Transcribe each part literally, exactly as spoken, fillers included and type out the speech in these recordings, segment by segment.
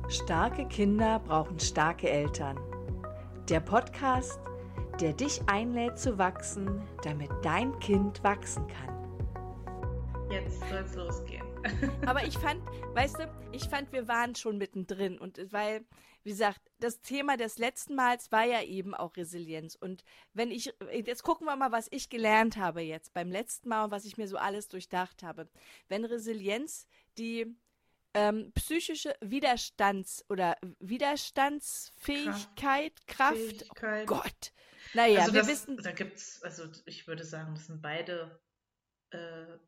Starke Kinder brauchen starke Eltern. Der Podcast, der dich einlädt zu wachsen, damit dein Kind wachsen kann. Jetzt soll es losgehen. Aber ich fand, weißt du, ich fand, wir waren schon mittendrin. Und weil, wie gesagt, das Thema des letzten Mals war ja eben auch Resilienz. Und wenn ich, jetzt gucken wir mal, was ich gelernt habe jetzt beim letzten Mal und was ich mir so alles durchdacht habe. Wenn Resilienz die ähm, psychische Widerstands- oder Widerstandsfähigkeit, Kraft, Fähigkeit. oh Gott. Naja, also wir das, wissen, da gibt's, also ich würde sagen, das sind beide, äh,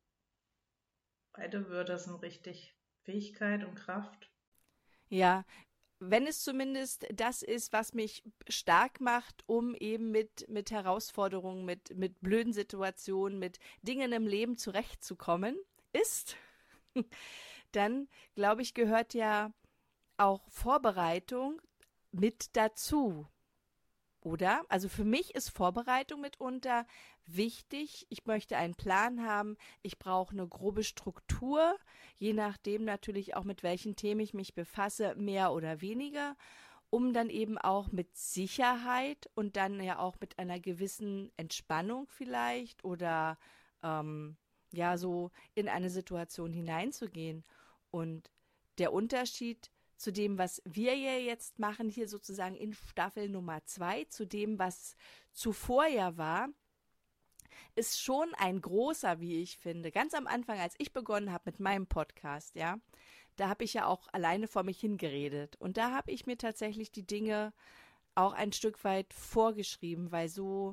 beide Wörter sind richtig. Fähigkeit und Kraft. ja, wenn es zumindest das ist, was mich stark macht, um eben mit, mit Herausforderungen, mit, mit blöden Situationen, mit Dingen im Leben zurechtzukommen, ist, dann glaube ich, gehört ja auch Vorbereitung mit dazu. Oder? Also für mich ist Vorbereitung mitunter wichtig. Ich möchte einen Plan haben. Ich brauche eine grobe Struktur, je nachdem natürlich auch mit welchen Themen ich mich befasse, mehr oder weniger, um dann eben auch mit Sicherheit und dann ja auch mit einer gewissen Entspannung vielleicht oder ähm, ja so in eine Situation hineinzugehen. Und der Unterschied zu dem, was wir ja jetzt machen, hier sozusagen in Staffel Nummer zwei, zu dem, was zuvor ja war, ist schon ein großer, wie ich finde. Ganz am Anfang, als ich begonnen habe mit meinem Podcast, ja, da habe ich ja auch alleine vor mich hingeredet. Und da habe ich mir tatsächlich die Dinge auch ein Stück weit vorgeschrieben, weil so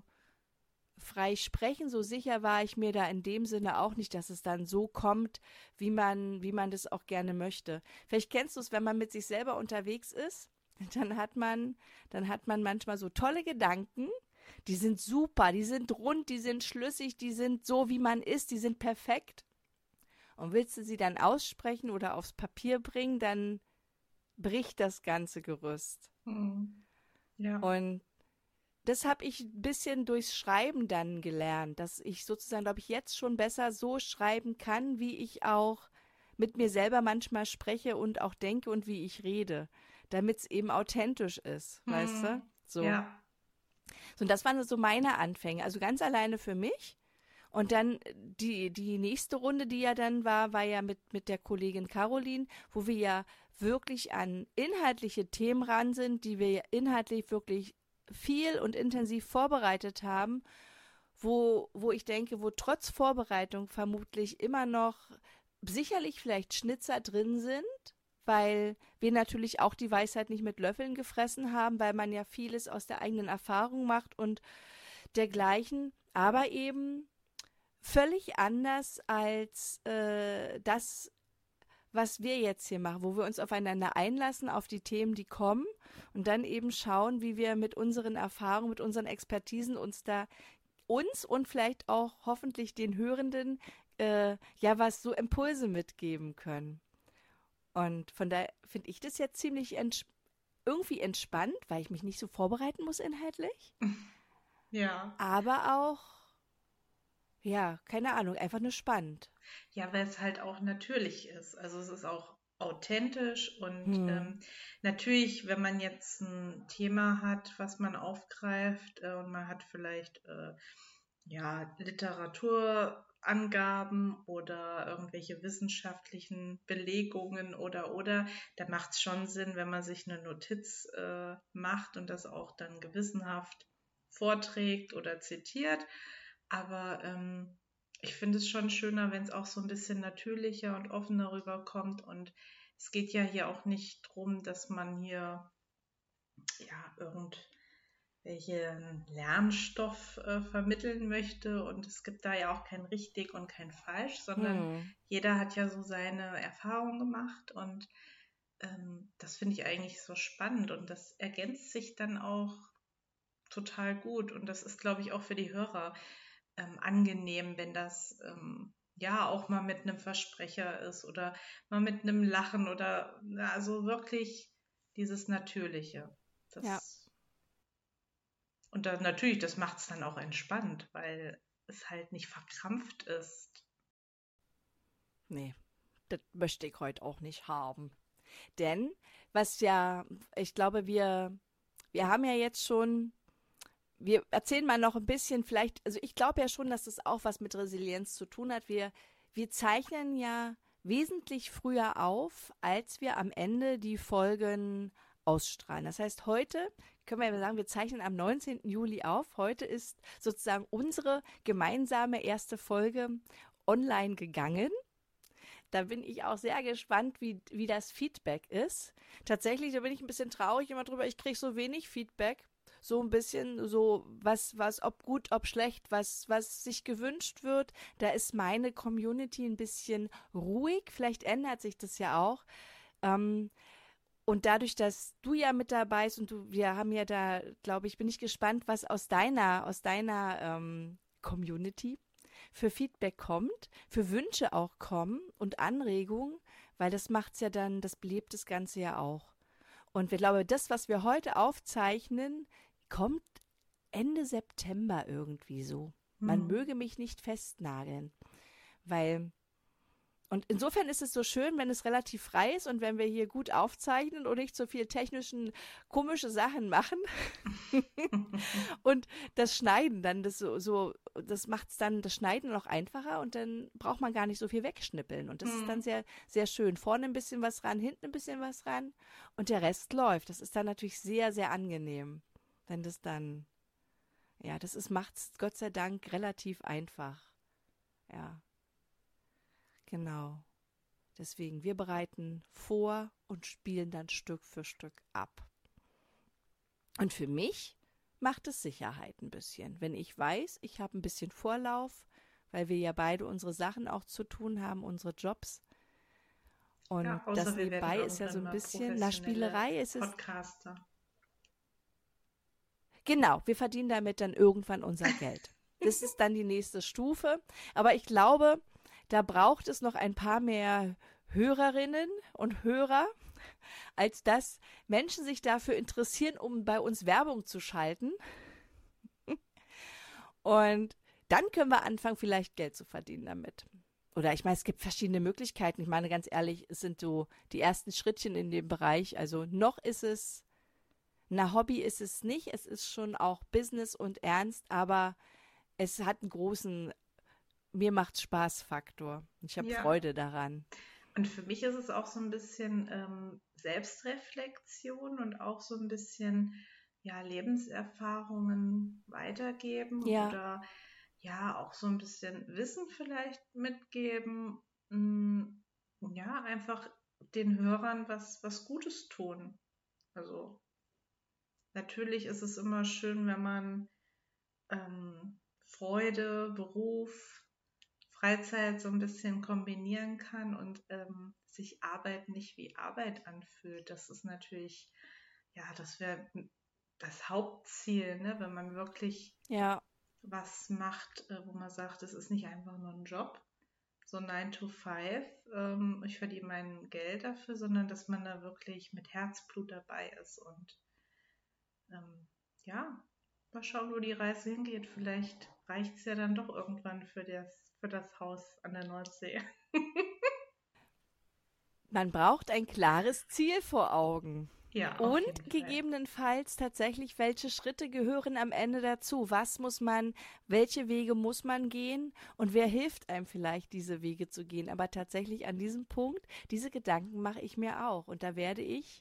frei sprechen, so sicher war ich mir da in dem Sinne auch nicht, dass es dann so kommt, wie man, wie man das auch gerne möchte. Vielleicht kennst du es, wenn man mit sich selber unterwegs ist, dann hat man, dann hat man manchmal so tolle Gedanken, die sind super, die sind rund, die sind schlüssig, die sind so, wie man ist, die sind perfekt. Und willst du sie dann aussprechen oder aufs Papier bringen, dann bricht das ganze Gerüst. Hm. Ja. Und das habe ich ein bisschen durchs Schreiben dann gelernt, dass ich sozusagen, glaube ich, jetzt schon besser so schreiben kann, wie ich auch mit mir selber manchmal spreche und auch denke und wie ich rede, damit es eben authentisch ist, Hm. weißt du? So. Ja. So, und das waren so meine Anfänge, also ganz alleine für mich. Und dann die, die nächste Runde, die ja dann war, war ja mit, mit der Kollegin Caroline, wo wir ja wirklich an inhaltliche Themen ran sind, die wir ja inhaltlich wirklich viel und intensiv vorbereitet haben, wo, wo ich denke, wo trotz Vorbereitung vermutlich immer noch sicherlich vielleicht Schnitzer drin sind, weil wir natürlich auch die Weisheit nicht mit Löffeln gefressen haben, weil man ja vieles aus der eigenen Erfahrung macht und dergleichen, aber eben völlig anders als äh, das, was wir jetzt hier machen, wo wir uns aufeinander einlassen, auf die Themen, die kommen und dann eben schauen, wie wir mit unseren Erfahrungen, mit unseren Expertisen uns da uns und vielleicht auch hoffentlich den Hörenden äh, ja was so Impulse mitgeben können. Und von daher finde ich das jetzt ziemlich ents- irgendwie entspannt, weil ich mich nicht so vorbereiten muss inhaltlich, Ja. aber auch, ja, keine Ahnung, einfach nur spannend. Ja, weil es halt auch natürlich ist. Also es ist auch authentisch und Hm. ähm, natürlich, wenn man jetzt ein Thema hat, was man aufgreift äh, und man hat vielleicht äh, ja, Literaturangaben oder irgendwelche wissenschaftlichen Belegungen oder oder, da macht es schon Sinn, wenn man sich eine Notiz äh, macht und das auch dann gewissenhaft vorträgt oder zitiert. Aber ähm, ich finde es schon schöner, wenn es auch so ein bisschen natürlicher und offener rüberkommt. Und es geht ja hier auch nicht drum, dass man hier ja irgendwelchen Lernstoff äh, vermitteln möchte. Und es gibt da ja auch kein richtig und kein falsch, sondern Hm. jeder hat ja so seine Erfahrung gemacht. Und ähm, das finde ich eigentlich so spannend. Und das ergänzt sich dann auch total gut. Und das ist, glaube ich, auch für die Hörer ähm, angenehm, wenn das ähm, ja auch mal mit einem Versprecher ist oder mal mit einem Lachen oder na, also wirklich dieses Natürliche. Ja. Das, und dann natürlich, das macht es dann auch entspannt, weil es halt nicht verkrampft ist. Nee, das möchte ich heute auch nicht haben. Denn was ja, ich glaube, wir, wir haben ja jetzt schon, wir erzählen mal noch ein bisschen vielleicht, also ich glaube ja schon, dass das auch was mit Resilienz zu tun hat. Wir, wir zeichnen ja wesentlich früher auf, als wir am Ende die Folgen ausstrahlen. Das heißt, heute können wir ja sagen, wir zeichnen am neunzehnten Juli auf. Heute ist sozusagen unsere gemeinsame erste Folge online gegangen. Da bin ich auch sehr gespannt, wie, wie das Feedback ist. Tatsächlich, da bin ich ein bisschen traurig immer drüber, ich kriege so wenig Feedback. So ein bisschen so, was, was, ob gut, ob schlecht, was, was sich gewünscht wird. Da ist meine Community ein bisschen ruhig. Vielleicht ändert sich das ja auch. Ähm, und dadurch, dass du ja mit dabei bist und du, wir haben ja da, glaube ich, bin ich gespannt, was aus deiner, aus deiner ähm, Community für Feedback kommt, für Wünsche auch kommen und Anregungen, weil das macht's ja dann, das belebt das Ganze ja auch. Und ich glaube, das, was wir heute aufzeichnen, kommt Ende September irgendwie so. Man Hm. möge mich nicht festnageln, weil und insofern ist es so schön, wenn es relativ frei ist und wenn wir hier gut aufzeichnen und nicht so viel technischen, komische Sachen machen. Und das Schneiden dann, das so, so das macht es dann, das Schneiden noch einfacher und dann braucht man gar nicht so viel wegschnippeln. Und das ist dann Hm. sehr, sehr schön. Vorne ein bisschen was ran, hinten ein bisschen was ran und der Rest läuft. Das ist dann natürlich sehr, sehr angenehm, wenn das dann, ja, das ist, macht's Gott sei Dank relativ einfach. Ja, genau. Deswegen, wir bereiten vor und spielen dann Stück für Stück ab. Und für mich macht es Sicherheit ein bisschen, wenn ich weiß, ich habe ein bisschen Vorlauf, weil wir ja beide unsere Sachen auch zu tun haben, unsere Jobs. Und Ja, das außer wir werden nebenbei ist ja so irgendwann ein mal bisschen, na, professionelle Spielerei ist es. Podcaster. Genau, wir verdienen damit dann irgendwann unser Geld. Das ist dann die nächste Stufe. Aber ich glaube, da braucht es noch ein paar mehr Hörerinnen und Hörer, als dass Menschen sich dafür interessieren, um bei uns Werbung zu schalten. Und dann können wir anfangen, vielleicht Geld zu verdienen damit. Oder ich meine, es gibt verschiedene Möglichkeiten. Ich meine, ganz ehrlich, es sind so die ersten Schrittchen in dem Bereich. Also noch ist es, na, Hobby ist es nicht. Es ist schon auch Business und Ernst, aber es hat einen großen, mir macht Spaß-Faktor. Ich habe Ja, Freude daran. und für mich ist es auch so ein bisschen ähm, Selbstreflexion und auch so ein bisschen ja, Lebenserfahrungen weitergeben Ja, oder ja, auch so ein bisschen Wissen vielleicht mitgeben. Mm, Ja, einfach den Hörern was, was Gutes tun. Also natürlich ist es immer schön, wenn man ähm, Freude, Beruf, Freizeit so ein bisschen kombinieren kann und ähm, sich Arbeit nicht wie Arbeit anfühlt. Das ist natürlich, ja, das wäre das Hauptziel, ne? Wenn man wirklich ja, was macht, äh, wo man sagt, es ist nicht einfach nur ein Job, so nine to five, ähm, ich verdiene mein Geld dafür, sondern dass man da wirklich mit Herzblut dabei ist und ähm, ja, mal schauen, wo die Reise hingeht. Vielleicht reicht es ja dann doch irgendwann für das, für das Haus an der Nordsee. man braucht ein klares Ziel vor Augen. Ja, auf Und jeden Fall. gegebenenfalls tatsächlich, welche Schritte gehören am Ende dazu? Was muss man, welche Wege muss man gehen? Und wer hilft einem vielleicht, diese Wege zu gehen? Aber tatsächlich an diesem Punkt, diese Gedanken mache ich mir auch. Und da werde ich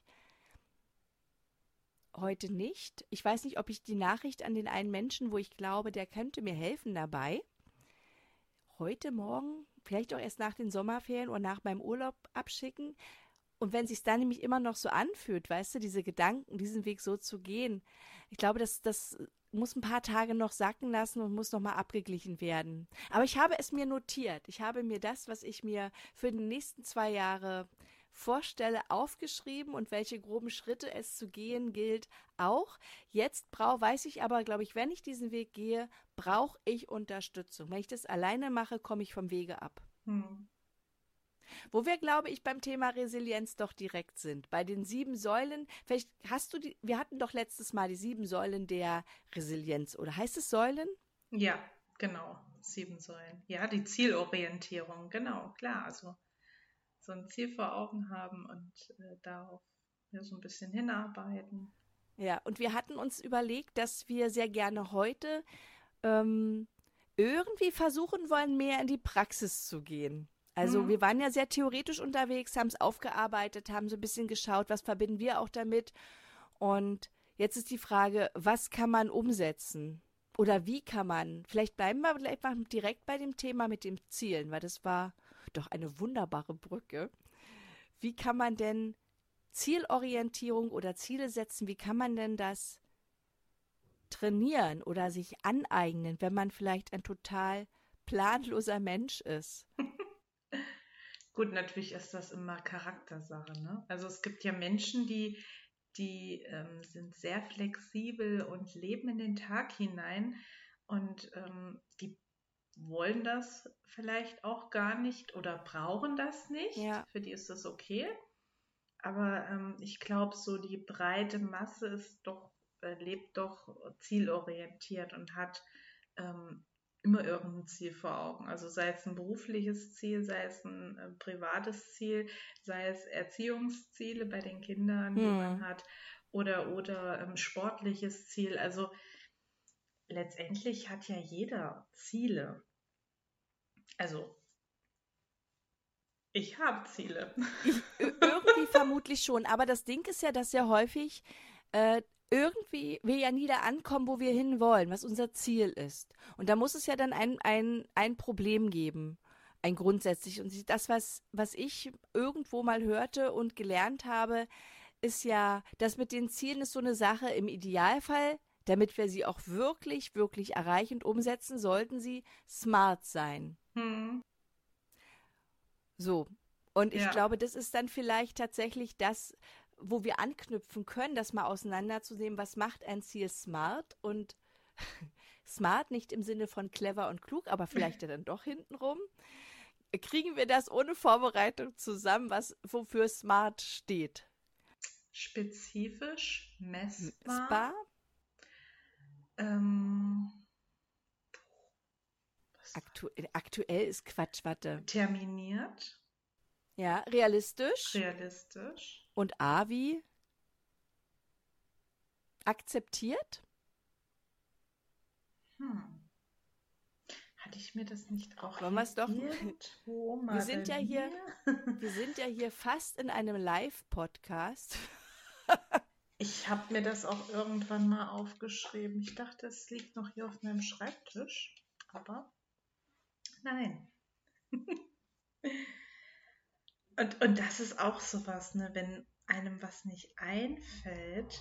heute nicht, ich weiß nicht, ob ich die Nachricht an den einen Menschen, wo ich glaube, der könnte mir helfen dabei, heute Morgen, vielleicht auch erst nach den Sommerferien oder nach meinem Urlaub abschicken. Und wenn sich dann nämlich immer noch so anfühlt, weißt du, diese Gedanken, diesen Weg so zu gehen, ich glaube, das, das muss ein paar Tage noch sacken lassen und muss nochmal abgeglichen werden. Aber ich habe es mir notiert. Ich habe mir das, was ich mir für die nächsten zwei Jahre vorstelle, aufgeschrieben und welche groben Schritte es zu gehen gilt, auch. Jetzt brau, weiß ich aber, glaube ich, wenn ich diesen Weg gehe, brauche ich Unterstützung. Wenn ich das alleine mache, komme ich vom Wege ab. Hm. Wo wir, glaube ich, beim Thema Resilienz doch direkt sind. Bei den sieben Säulen, vielleicht hast du die, wir hatten doch letztes Mal die sieben Säulen der Resilienz, oder heißt es Säulen? Ja, genau. Sieben Säulen. Ja, die Zielorientierung, genau, klar. Also so ein Ziel vor Augen haben und äh, darauf ja, so ein bisschen hinarbeiten. Ja, und wir hatten uns überlegt, dass wir sehr gerne heute ähm, irgendwie versuchen wollen, mehr in die Praxis zu gehen. Also Mhm. wir waren ja sehr theoretisch unterwegs, haben es aufgearbeitet, haben so ein bisschen geschaut, was verbinden wir auch damit. Und jetzt ist die Frage, was kann man umsetzen? Oder wie kann man? Vielleicht bleiben wir vielleicht mal direkt bei dem Thema mit den Zielen, weil das war doch eine wunderbare Brücke. Wie kann man denn Zielorientierung oder Ziele setzen, wie kann man denn das trainieren oder sich aneignen, wenn man vielleicht ein total planloser Mensch ist? Gut, natürlich ist das immer Charaktersache, ne? Also es gibt ja Menschen, die, die ähm, sind sehr flexibel und leben in den Tag hinein und ähm, die wollen das vielleicht auch gar nicht oder brauchen das nicht. Ja, Für die ist das okay. Aber ähm, ich glaube, so die breite Masse ist doch, äh, lebt doch zielorientiert und hat ähm, immer irgendein Ziel vor Augen. Also sei es ein berufliches Ziel, sei es ein äh, privates Ziel, sei es Erziehungsziele bei den Kindern, die man hm. hat, oder, oder ähm, sportliches Ziel. Also letztendlich hat ja jeder Ziele. Also ich habe Ziele. Ich, ö- irgendwie vermutlich schon, aber das Ding ist ja, dass ja häufig äh, irgendwie wir ja nie da ankommen, wo wir hinwollen, was unser Ziel ist. Und da muss es ja dann ein, ein, ein Problem geben, ein grundsätzlich. Und das, was, was ich irgendwo mal hörte und gelernt habe, ist ja, das mit den Zielen ist so eine Sache im Idealfall, damit wir sie auch wirklich, wirklich erreichen und umsetzen, sollten sie smart sein. Hm, So. Und ich ja. glaube, das ist dann vielleicht tatsächlich das, wo wir anknüpfen können, das mal auseinanderzunehmen, was macht ein Ziel smart und smart nicht im Sinne von clever und klug, aber vielleicht ja dann doch hintenrum. Kriegen wir das ohne Vorbereitung zusammen, was wofür smart steht? Spezifisch, messbar, Spa? ähm, Aktu aktuell ist Quatsch, warte. terminiert, Ja, realistisch realistisch. und A wie akzeptiert? Hm. Hatte ich mir das nicht auch Wollen wir es doch? irgendwo Wir mal sind bei ja hier, mir? wir sind ja hier fast in einem Live-Podcast. Ich habe mir das auch irgendwann mal aufgeschrieben. Ich dachte, es liegt noch hier auf meinem Schreibtisch, aber nein. Und, und das ist auch sowas, ne? Wenn einem was nicht einfällt,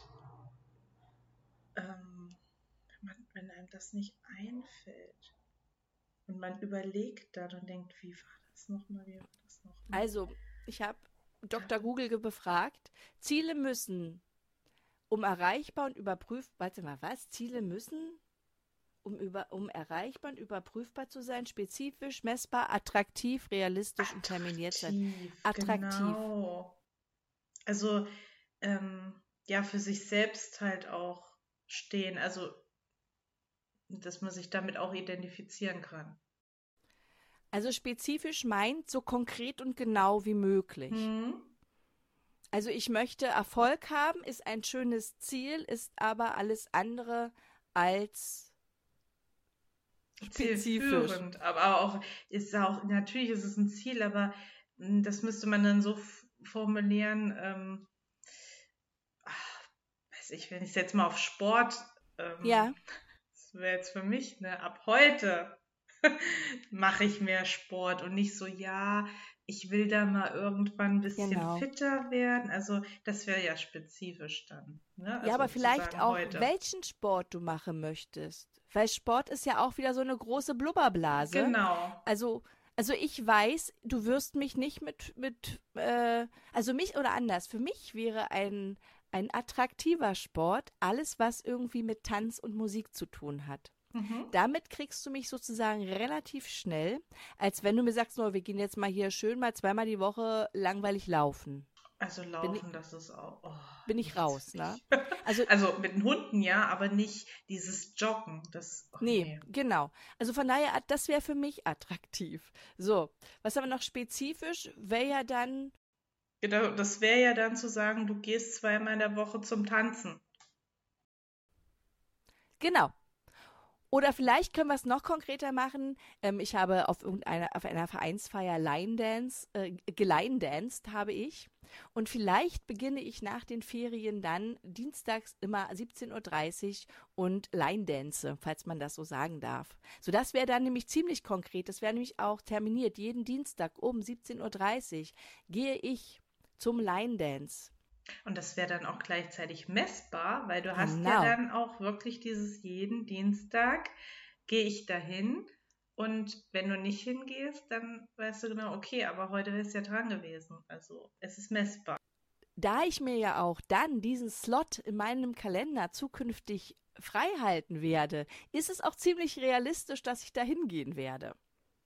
ähm, wenn, man, wenn einem das nicht einfällt und man überlegt dann und denkt, wie war das nochmal, wie war das nochmal? Also, ich habe Doktor Google ge- befragt. Ziele müssen, um erreichbar und überprüfbar, warte mal, was? Ziele müssen, um, über, um erreichbar und überprüfbar zu sein, spezifisch, messbar, attraktiv, realistisch und terminiert sein. Attraktiv, Attraktiv. genau. Also, ähm, ja, für sich selbst halt auch stehen, also, dass man sich damit auch identifizieren kann. Also spezifisch meint so konkret und genau wie möglich. Hm? Also ich möchte Erfolg haben, ist ein schönes Ziel, ist aber alles andere als spezifisch. Zielführend, aber auch, ist auch, natürlich ist es ein Ziel, aber mh, das müsste man dann so f- formulieren, ähm, ach, weiß ich, wenn ich es jetzt mal auf Sport, ähm, Ja, das wäre jetzt für mich, ne, ab heute mache ich mehr Sport und nicht so, ja, ich will da mal irgendwann ein bisschen genau. fitter werden. Also das wäre ja spezifisch dann, ne? Ja, Also aber zu vielleicht sagen auch, heute. welchen Sport du machen möchtest. Weil Sport ist ja auch wieder so eine große Blubberblase. Genau. Also, also ich weiß, du wirst mich nicht mit, mit, äh, also mich oder anders. Für mich wäre ein, ein attraktiver Sport alles, was irgendwie mit Tanz und Musik zu tun hat. Mhm. Damit kriegst du mich sozusagen relativ schnell, als wenn du mir sagst, no, wir gehen jetzt mal hier schön mal zweimal die Woche langweilig laufen. Also Bin ich, laufen, das ist auch, oh, bin ich nichts raus, für ne? mich. Also, Also mit den Hunden ja, aber nicht dieses Joggen. Das, oh nee, nee. genau. Also von daher, das wäre für mich attraktiv. So, was aber noch spezifisch wäre ja dann, Genau, das wäre ja dann zu sagen, du gehst zweimal in der Woche zum Tanzen. genau. Oder vielleicht können wir es noch konkreter machen. Ähm, ich habe auf irgendeiner, auf einer Vereinsfeier Line Dance, äh, geline-danced habe ich. Und vielleicht beginne ich nach den Ferien dann dienstags immer siebzehn Uhr dreißig und Line Dance, falls man das so sagen darf. So, das wäre dann nämlich ziemlich konkret. Das wäre nämlich auch terminiert. Jeden Dienstag um siebzehn Uhr dreißig gehe ich zum Line Dance. Und das wäre dann auch gleichzeitig messbar, weil du hast ja Genau. dann auch wirklich dieses jeden Dienstag gehe ich dahin und wenn du nicht hingehst, dann weißt du genau, okay, aber heute ist ja dran gewesen. Also es ist messbar. Da ich mir ja auch dann diesen Slot in meinem Kalender zukünftig frei halten werde, ist es auch ziemlich realistisch, dass ich da hingehen werde.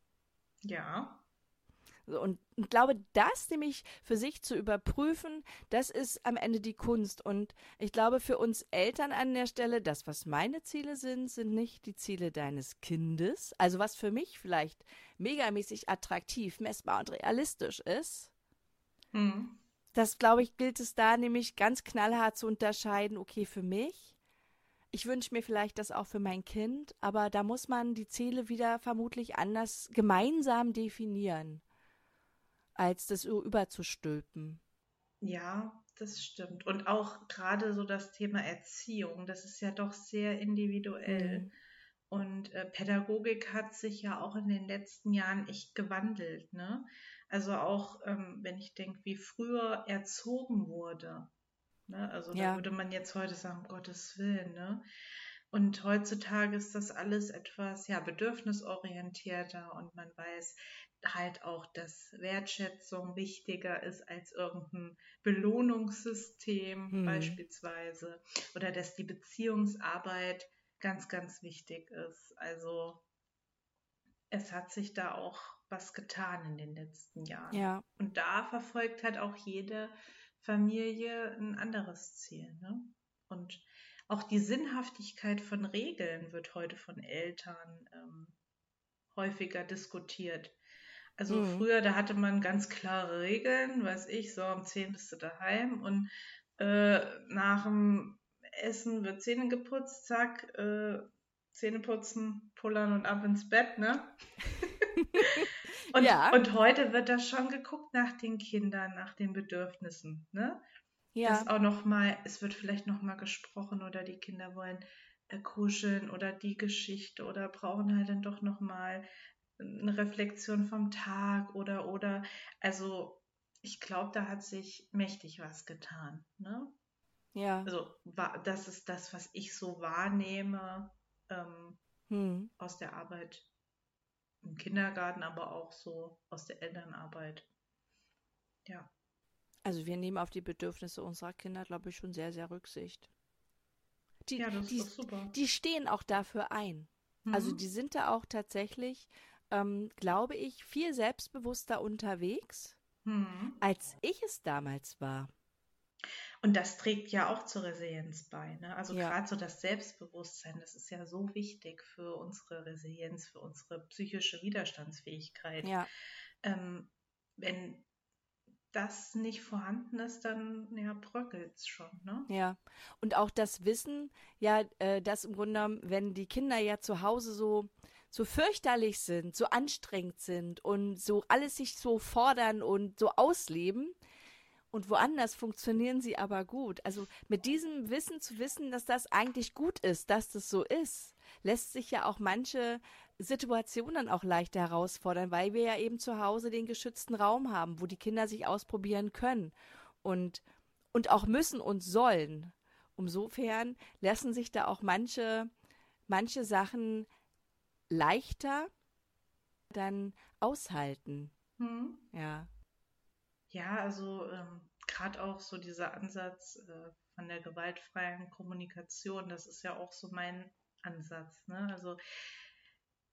Ja. So, Und ich glaube, das nämlich für sich zu überprüfen, das ist am Ende die Kunst. Und ich glaube, für uns Eltern an der Stelle, das, was meine Ziele sind, sind nicht die Ziele deines Kindes. Also was für mich vielleicht megamäßig attraktiv, messbar und realistisch ist. Hm. Das, glaube ich, gilt es da nämlich ganz knallhart zu unterscheiden, okay, für mich. Ich wünsche mir vielleicht das auch für mein Kind, aber da muss man die Ziele wieder vermutlich anders gemeinsam definieren, als das so überzustülpen. Ja, das stimmt. Und auch gerade so das Thema Erziehung, das ist ja doch sehr individuell. Hm. Und äh, Pädagogik hat sich ja auch in den letzten Jahren echt gewandelt, ne? Also auch, ähm, wenn ich denke, wie früher erzogen wurde, ne? Also da Ja, würde man jetzt heute sagen, um Gottes Willen, ne? Und heutzutage ist das alles etwas, ja, bedürfnisorientierter und man weiß halt auch, dass Wertschätzung wichtiger ist als irgendein Belohnungssystem hm. beispielsweise oder dass die Beziehungsarbeit ganz, ganz wichtig ist. Also es hat sich da auch was getan in den letzten Jahren. Ja, Und da verfolgt halt auch jede Familie ein anderes Ziel. Ne? Und auch die Sinnhaftigkeit von Regeln wird heute von Eltern ähm, häufiger diskutiert. Also hm. früher, da hatte man ganz klare Regeln, weiß ich, so um zehn bist du daheim und äh, nach dem Essen wird Zähne geputzt, zack, äh, Zähne putzen, pullern und ab ins Bett, ne? Und, Ja, und heute wird da schon geguckt nach den Kindern, nach den Bedürfnissen, ne? ja, Dass auch noch mal, es wird vielleicht noch mal gesprochen oder die Kinder wollen äh, kuscheln oder die Geschichte oder brauchen halt dann doch noch mal eine Reflexion vom Tag oder oder also ich glaube, da hat sich mächtig was getan, ne? ja, Also wa- das ist das, was ich so wahrnehme ähm, hm. aus der Arbeit im Kindergarten, aber auch so aus der Elternarbeit. Ja, Also wir nehmen auf die Bedürfnisse unserer Kinder, glaube ich, schon sehr, sehr Rücksicht. Die, ja, das ist die, doch super. die stehen auch dafür ein. Also Hm? die sind da auch tatsächlich, ähm, glaube ich, viel selbstbewusster unterwegs, Hm. als ich es damals war. Und das trägt ja auch zur Resilienz bei, ne? Also Ja, gerade so das Selbstbewusstsein, das ist ja so wichtig für unsere Resilienz, für unsere psychische Widerstandsfähigkeit. ja, Ähm, wenn das nicht vorhanden ist, dann ja, bröckelt es schon, ne? ja. Und auch das Wissen, ja, äh, dass im Grunde genommen, wenn die Kinder ja zu Hause so, so fürchterlich sind, so anstrengend sind und so alles sich so fordern und so ausleben, und woanders funktionieren sie aber gut. Also mit diesem Wissen zu wissen, dass das eigentlich gut ist, dass das so ist, lässt sich ja auch manche Situationen auch leichter herausfordern, weil wir ja eben zu Hause den geschützten Raum haben, wo die Kinder sich ausprobieren können und, und auch müssen und sollen. Insofern lassen sich da auch manche, manche Sachen leichter dann aushalten. Hm. Ja. Ja, also ähm, gerade auch so dieser Ansatz äh, von der gewaltfreien Kommunikation, das ist ja auch so mein Ansatz, ne? Also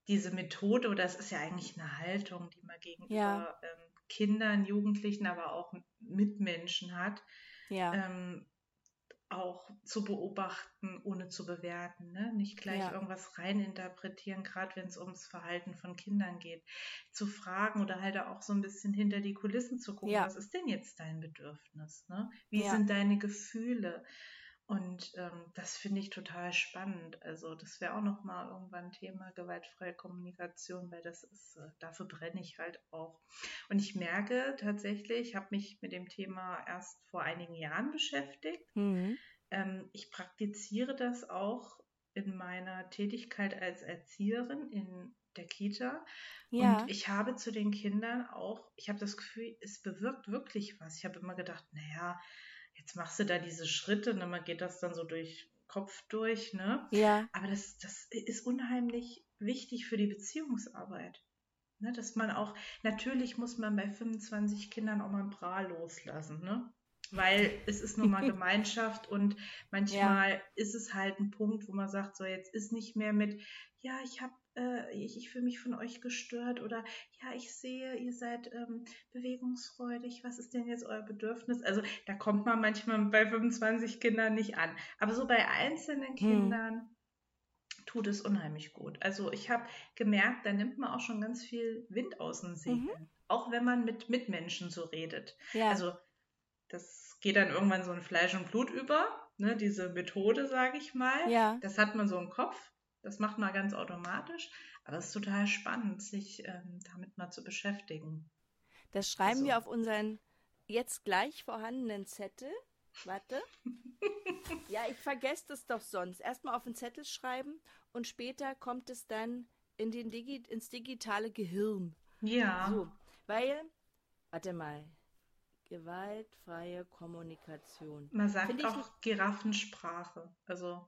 diese Methode, oder es ist ja eigentlich eine Haltung, die man gegenüber Ja, ähm, Kindern, Jugendlichen, aber auch Mitmenschen hat, ja, ähm, auch zu beobachten, ohne zu bewerten, ne? Nicht gleich ja, irgendwas reininterpretieren, gerade wenn es ums Verhalten von Kindern geht. Zu fragen oder halt auch so ein bisschen hinter die Kulissen zu gucken, ja, was ist denn jetzt dein Bedürfnis, ne? Wie ja. sind deine Gefühle? Und ähm, das finde ich total spannend. Also das wäre auch nochmal irgendwann Thema gewaltfreie Kommunikation, weil das ist, äh, dafür brenne ich halt auch. Und ich merke tatsächlich, ich habe mich mit dem Thema erst vor einigen Jahren beschäftigt. Mhm. Ähm, ich praktiziere das auch in meiner Tätigkeit als Erzieherin in der Kita. Und Ja, ich habe zu den Kindern auch, ich habe das Gefühl, es bewirkt wirklich was. Ich habe immer gedacht, naja, jetzt machst du da diese Schritte, ne, man geht das dann so durch den Kopf durch, ne? ja, Aber das, das ist unheimlich wichtig für die Beziehungsarbeit. Ne? Dass man auch, natürlich muss man bei fünfundzwanzig Kindern auch mal ein Bra loslassen, ne? Weil es ist nun mal Gemeinschaft und ja, manchmal ist es halt ein Punkt, wo man sagt, so jetzt ist nicht mehr mit, ja, ich habe, äh, ich, ich fühle mich von euch gestört oder ja, ich sehe, ihr seid ähm, bewegungsfreudig, was ist denn jetzt euer Bedürfnis? Also da kommt man manchmal bei fünfundzwanzig Kindern nicht an. Aber so bei einzelnen mhm. Kindern tut es unheimlich gut. Also ich habe gemerkt, da nimmt man auch schon ganz viel Wind aus den Mhm. Segeln, auch wenn man mit Mitmenschen so redet. Ja, Also das geht dann irgendwann so in Fleisch und Blut über, ne, diese Methode, sage ich mal. ja. Das hat man so im Kopf, das macht man ganz automatisch, aber es ist total spannend, sich ähm, damit mal zu beschäftigen. Das schreiben Also wir auf unseren jetzt gleich vorhandenen Zettel. Warte. Ja, ich vergesse das doch sonst. Erstmal auf den Zettel schreiben und später kommt es dann in den Digi ins digitale Gehirn. ja, So, weil, warte mal, gewaltfreie Kommunikation. man Finde sagt ich, auch Giraffensprache. Also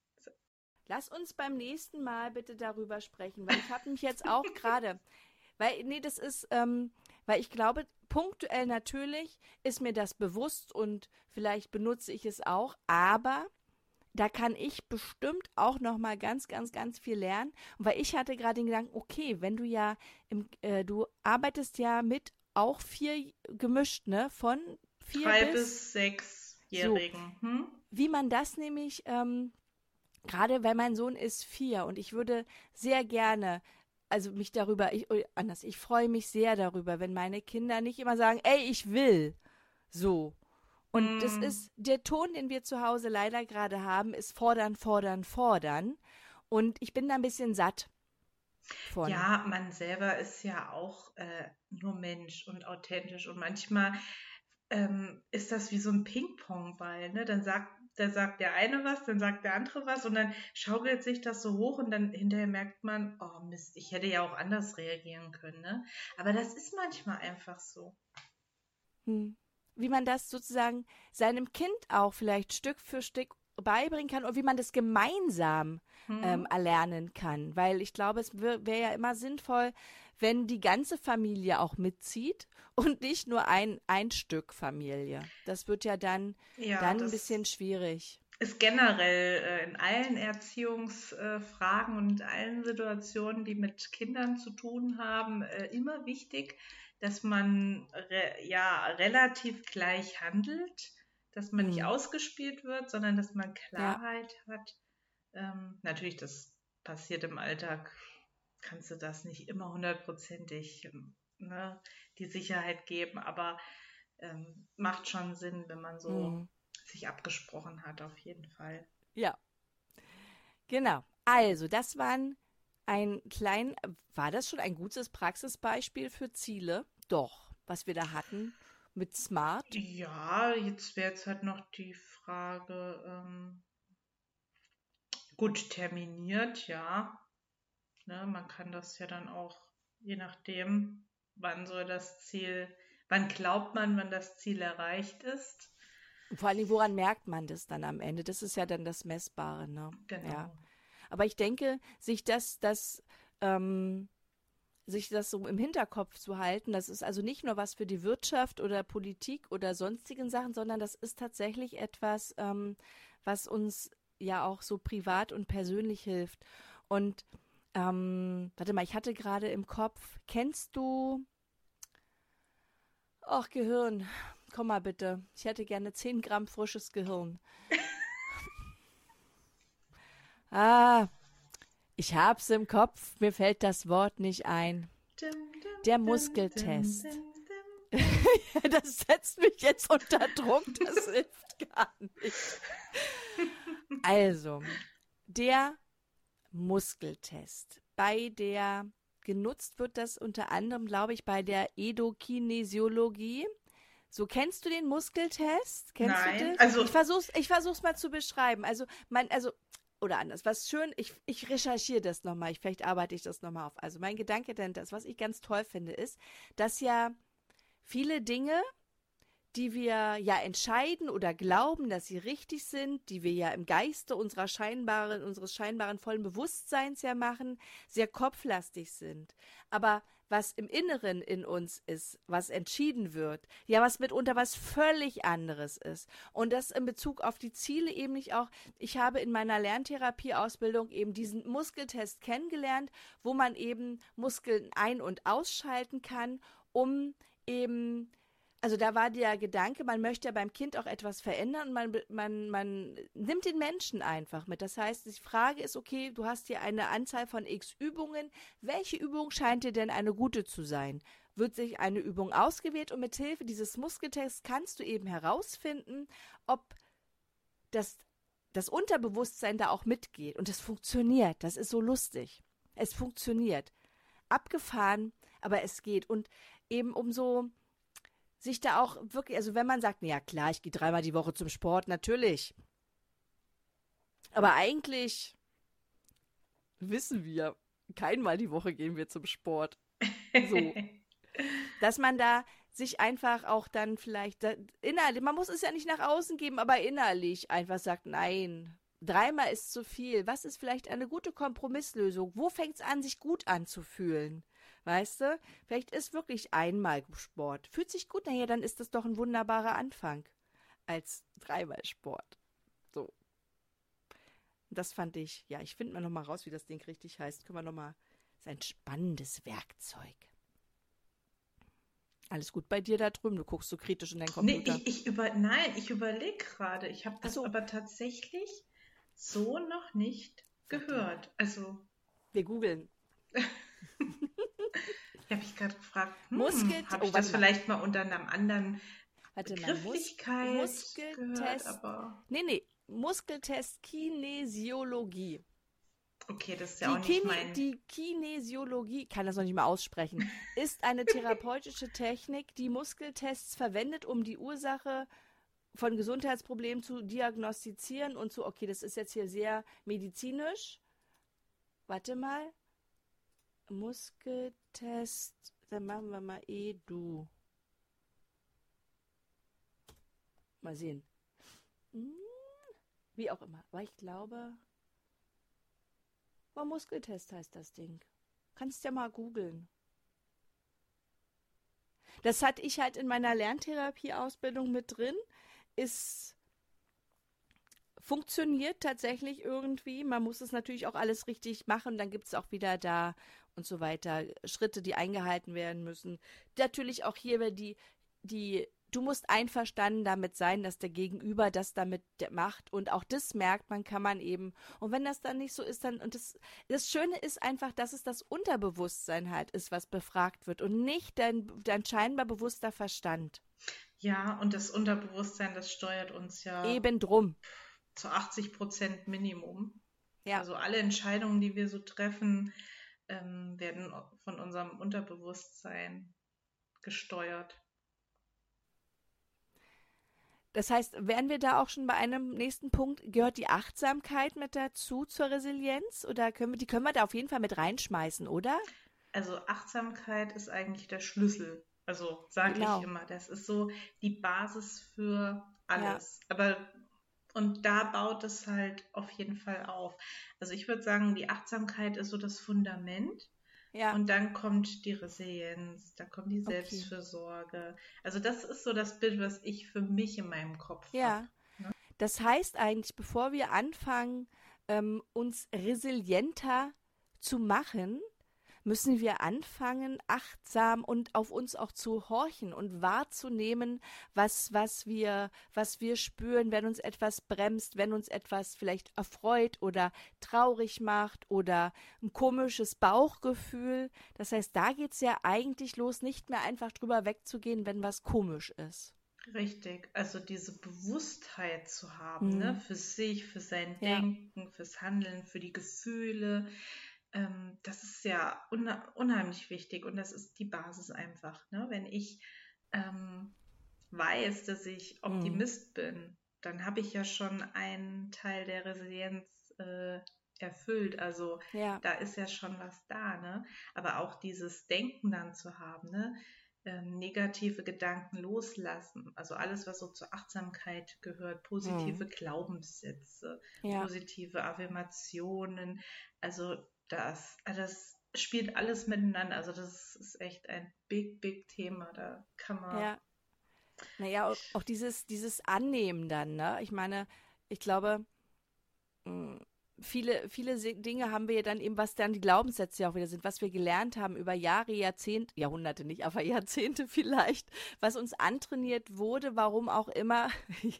lass uns beim nächsten Mal bitte darüber sprechen, weil ich habe mich jetzt auch gerade, weil, nee, das ist, ähm, weil ich glaube, punktuell natürlich ist mir das bewusst und vielleicht benutze ich es auch, aber da kann ich bestimmt auch noch mal ganz, ganz, ganz viel lernen. Und weil ich hatte gerade den Gedanken, okay, wenn du ja, im, äh, du arbeitest ja mit auch vier gemischt, ne, von vier drei bis bis so, sechsjährigen. Hm? wie man das nämlich, ähm, gerade weil mein Sohn ist vier und ich würde sehr gerne, also mich darüber, ich, oder anders, ich freue mich sehr darüber, wenn meine Kinder nicht immer sagen, ey, ich will, so. Und das Hm. ist der Ton, den wir zu Hause leider gerade haben, ist fordern, fordern, fordern. Und ich bin da ein bisschen satt von. Ja, man selber ist ja auch äh, nur Mensch und authentisch und manchmal ähm, ist das wie so ein Ping-Pong-Ball, ne? Dann sagt, da sagt der eine was, dann sagt der andere was und dann schaukelt sich das so hoch und dann hinterher merkt man, oh Mist, ich hätte ja auch anders reagieren können, ne? Aber das ist manchmal einfach so. Hm. Wie man das sozusagen seinem Kind auch vielleicht Stück für Stück beibringen kann und wie man das gemeinsam Hm? ähm, erlernen kann. Weil ich glaube, es wäre ja immer sinnvoll, wenn die ganze Familie auch mitzieht und nicht nur ein, ein Stück Familie. Das wird ja dann, Ja, dann ein das bisschen schwierig. ist generell äh, in allen Erziehungsfragen und in allen Situationen, die mit Kindern zu tun haben, äh, immer wichtig, dass man re ja relativ gleich handelt, dass man nicht Hm. ausgespielt wird, sondern dass man Ja, Klarheit hat. Ähm, natürlich, das passiert im Alltag, kannst du das nicht immer hundertprozentig ähm, ne, die Sicherheit geben, aber ähm, macht schon Sinn, wenn man so hm. sich abgesprochen hat, auf jeden Fall. Ja, genau. Also, das waren ein klein, war das schon ein gutes Praxisbeispiel für Ziele? Doch, was wir da hatten mit Smart. Ja, jetzt wäre jetzt halt noch die Frage, ähm, gut terminiert, ja. Ne, man kann das ja dann auch, je nachdem, wann soll das Ziel, wann glaubt man, wann das Ziel erreicht ist. Vor allen Dingen, woran merkt man das dann am Ende? Das ist ja dann das Messbare, ne? Ja. Genau. Aber ich denke, sich das, das, ähm, sich das so im Hinterkopf zu halten, das ist also nicht nur was für die Wirtschaft oder Politik oder sonstigen Sachen, sondern das ist tatsächlich etwas, ähm, was uns ja auch so privat und persönlich hilft. Und Ähm, warte mal, ich hatte gerade im Kopf, kennst du, ach Gehirn, komm mal bitte, ich hätte gerne zehn Gramm frisches Gehirn. Ah, ich hab's im Kopf, mir fällt das Wort nicht ein. Dim, dim, Der dim, Muskeltest. dim, dim, dim. Das setzt mich jetzt unter Druck, das hilft gar nicht. Also, der Muskeltest. Bei der, genutzt wird das unter anderem, glaube ich, bei der Endokinesiologie. So, kennst du den Muskeltest? Kennst Nein, du das? also- Ich versuch's, ich versuch's mal zu beschreiben. Also, mein, also, oder anders, was schön, ich, ich recherchiere das nochmal, ich, vielleicht arbeite ich das nochmal auf. Also, mein Gedanke denn, das, was ich ganz toll finde, ist, dass ja viele Dinge, die wir ja entscheiden oder glauben, dass sie richtig sind, die wir ja im Geiste unserer scheinbaren, unseres scheinbaren vollen Bewusstseins ja machen, sehr kopflastig sind. Aber was im Inneren in uns ist, was entschieden wird, ja, was mitunter was völlig anderes ist. Und das in Bezug auf die Ziele eben nicht auch. Ich habe in meiner Lerntherapieausbildung eben diesen Muskeltest kennengelernt, wo man eben Muskeln ein- und ausschalten kann, um eben, also da war der Gedanke, man möchte ja beim Kind auch etwas verändern und man, man, man nimmt den Menschen einfach mit. Das heißt, die Frage ist, okay, du hast hier eine Anzahl von x Übungen. Welche Übung scheint dir denn eine gute zu sein? Wird sich eine Übung ausgewählt und mit Hilfe dieses Muskeltests kannst du eben herausfinden, ob das, das Unterbewusstsein da auch mitgeht. Und das funktioniert. Das ist so lustig. Es funktioniert. Abgefahren, aber es geht. Und eben umso sich da auch wirklich, also wenn man sagt, na ja klar, ich gehe dreimal die Woche zum Sport, natürlich. Aber eigentlich wissen wir, keinmal die Woche gehen wir zum Sport. So. Dass man da sich einfach auch dann vielleicht da, innerlich, man muss es ja nicht nach außen geben, aber innerlich einfach sagt, nein, dreimal ist zu viel. Was ist vielleicht eine gute Kompromisslösung? Wo fängt es an, sich gut anzufühlen? Weißt du, vielleicht ist wirklich einmal Sport. Fühlt sich gut, naja, dann ist das doch ein wunderbarer Anfang als dreimal Sport. So. Das fand ich, ja, ich finde mal nochmal raus, wie das Ding richtig heißt. Können wir nochmal, das ist ein spannendes Werkzeug. Alles gut bei dir da drüben? Du guckst so kritisch in deinen Computer. Nee, ich, ich über, nein, ich überlege gerade. Ich habe das Ach so. aber tatsächlich so noch nicht gehört. Also, Wir googeln. ich habe mich gerade gefragt, hm, Muskel- habe oh, ich warte das mal. vielleicht mal unter einem anderen Warte mal, Mus Begrifflichkeit gehört, Muskeltest. aber Nee, nee, Muskeltest Kinesiologie. okay, das ist ja Die, auch nicht Kine mein... die Kinesiologie, kann das noch nicht mal aussprechen, ist eine therapeutische Technik, die Muskeltests verwendet, um die Ursache von Gesundheitsproblemen zu diagnostizieren und zu, okay, das ist jetzt hier sehr medizinisch. Warte mal. Muskeltest, dann machen wir mal Edu. Mal sehen. Hm, wie auch immer. Aber ich glaube, oh, Muskeltest heißt das Ding. Kannst ja mal googeln. Das hatte ich halt in meiner Lerntherapieausbildung mit drin. Ist funktioniert tatsächlich irgendwie. Man muss es natürlich auch alles richtig machen. Dann gibt es auch wieder da und so weiter Schritte, die eingehalten werden müssen. Natürlich auch hier die, die, du musst einverstanden damit sein, dass der Gegenüber das damit macht. Und auch das merkt man, kann man eben. Und wenn das dann nicht so ist, dann, und das, das Schöne ist einfach, dass es das Unterbewusstsein halt ist, was befragt wird und nicht dein, dein scheinbar bewusster Verstand. Ja, und das Unterbewusstsein, das steuert uns ja Eben drum. zu achtzig Prozent Minimum. Ja. Also alle Entscheidungen, die wir so treffen, ähm, werden von unserem Unterbewusstsein gesteuert. Das heißt, wären wir da auch schon bei einem nächsten Punkt, gehört die Achtsamkeit mit dazu zur Resilienz? Oder können wir, die können wir da auf jeden Fall mit reinschmeißen, oder? Also Achtsamkeit ist eigentlich der Schlüssel. Also sage Genau. ich immer, das ist so die Basis für alles. Aber und da baut es halt auf jeden Fall auf. Also ich würde sagen, die Achtsamkeit ist so das Fundament. Ja. Und dann kommt die Resilienz, da kommt die Okay. Selbstfürsorge. Also das ist so das Bild, was ich für mich in meinem Kopf Ja. habe. Ne? Das heißt eigentlich, bevor wir anfangen, ähm, uns resilienter zu machen, müssen wir anfangen, achtsam und auf uns auch zu horchen und wahrzunehmen, was, was wir, was wir spüren, wenn uns etwas bremst, wenn uns etwas vielleicht erfreut oder traurig macht oder ein komisches Bauchgefühl. Das heißt, da geht es ja eigentlich los, nicht mehr einfach drüber wegzugehen, wenn was komisch ist. Richtig, also diese Bewusstheit zu haben, Hm. ne, für sich, für sein Ja. Denken, fürs Handeln, für die Gefühle, ähm, das ist ja unhe- unheimlich wichtig und das ist die Basis einfach, ne? Wenn ich ähm, weiß, dass ich Hm. Optimist bin, dann habe ich ja schon einen Teil der Resilienz äh, erfüllt. Also Ja. da ist ja schon was da, ne? Aber auch dieses Denken dann zu haben, ne? Ähm, negative Gedanken loslassen. Also alles, was so zur Achtsamkeit gehört, positive Hm. Glaubenssätze, Ja. positive Affirmationen. Also das, also das spielt alles miteinander. Also das ist echt ein big, big Thema. Da kann man. Ja. Naja, auch, auch dieses, dieses Annehmen dann, ne? Ich meine, ich glaube, mh, viele, viele Se- Dinge haben wir ja dann eben, was dann die Glaubenssätze ja auch wieder sind, was wir gelernt haben über Jahre, Jahrzehnte, Jahrhunderte nicht, aber Jahrzehnte vielleicht, was uns antrainiert wurde, warum auch immer.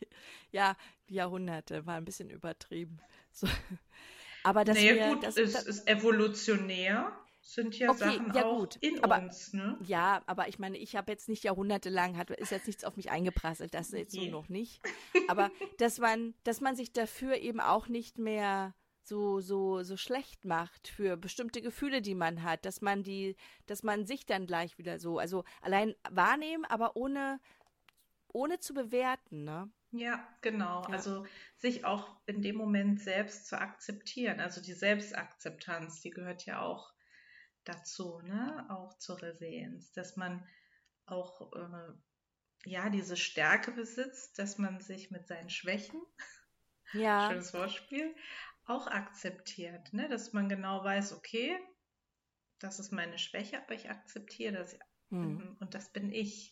Ja, Jahrhunderte, war ein bisschen übertrieben. So. Aber dass Naja, wir, gut, das, es das, ist evolutionär, sind ja okay, Sachen ja auch gut, in aber uns, ne? ja, aber ich meine, ich habe jetzt nicht jahrhundertelang, hat, ist jetzt nichts auf mich eingeprasselt, das jetzt so Nee. noch nicht. Aber dass man, dass man sich dafür eben auch nicht mehr so, so, so schlecht macht für bestimmte Gefühle, die man hat, dass man die, dass man sich dann gleich wieder so, also allein wahrnehmen, aber ohne, ohne zu bewerten, ne? Ja, genau. Ja. Also sich auch in dem Moment selbst zu akzeptieren. Also die Selbstakzeptanz, die gehört ja auch dazu, ne? Auch zur Resilienz, dass man auch äh, ja diese Stärke besitzt, dass man sich mit seinen Schwächen, Ja, schönes Wortspiel, auch akzeptiert, ne? Dass man genau weiß, okay, das ist meine Schwäche, aber ich akzeptiere das hm. ähm, und das bin ich.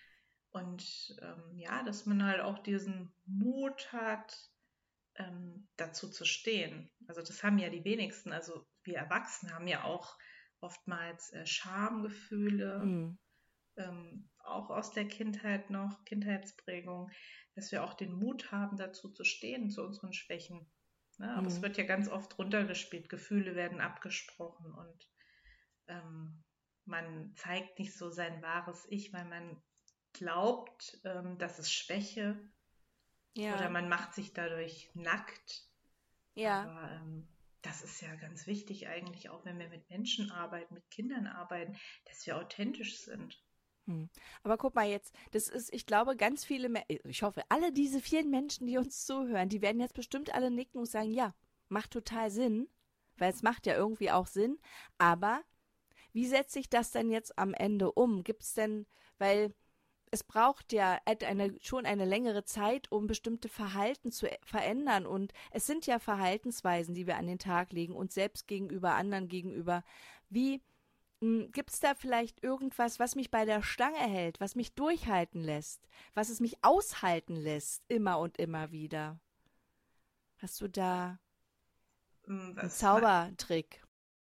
Und ähm, ja, dass man halt auch diesen Mut hat, ähm, dazu zu stehen. Also das haben ja die wenigsten. Also wir Erwachsene haben ja auch oftmals äh, Schamgefühle, Hm. ähm, auch aus der Kindheit noch, Kindheitsprägung, dass wir auch den Mut haben, dazu zu stehen, zu unseren Schwächen. Ne? Aber es Hm. wird ja ganz oft runtergespielt. Gefühle werden abgesprochen und ähm, man zeigt nicht so sein wahres Ich, weil man glaubt, ähm, das ist Schwäche oder Ja, man macht sich dadurch nackt. ja. Aber ähm, das ist ja ganz wichtig eigentlich, auch wenn wir mit Menschen arbeiten, mit Kindern arbeiten, dass wir authentisch sind. Hm. Aber guck mal jetzt, das ist, ich glaube, ganz viele, Me ich hoffe, alle diese vielen Menschen, die uns zuhören, die werden jetzt bestimmt alle nicken und sagen, ja, macht total Sinn, weil es macht ja irgendwie auch Sinn, aber wie setze ich das denn jetzt am Ende um? Gibt es denn, weil es braucht ja eine, schon eine längere Zeit, um bestimmte Verhalten zu verändern. Und es sind ja Verhaltensweisen, die wir an den Tag legen, uns selbst gegenüber, anderen gegenüber. Wie gibt es da vielleicht irgendwas, was mich bei der Stange hält, was mich durchhalten lässt, was es mich aushalten lässt, immer und immer wieder? Hast du da einen Was Zaubertrick?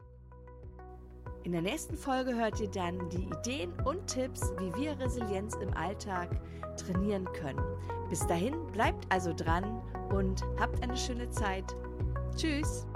In der nächsten Folge hört ihr dann die Ideen und Tipps, wie wir Resilienz im Alltag trainieren können. Bis dahin bleibt also dran und habt eine schöne Zeit. Tschüss!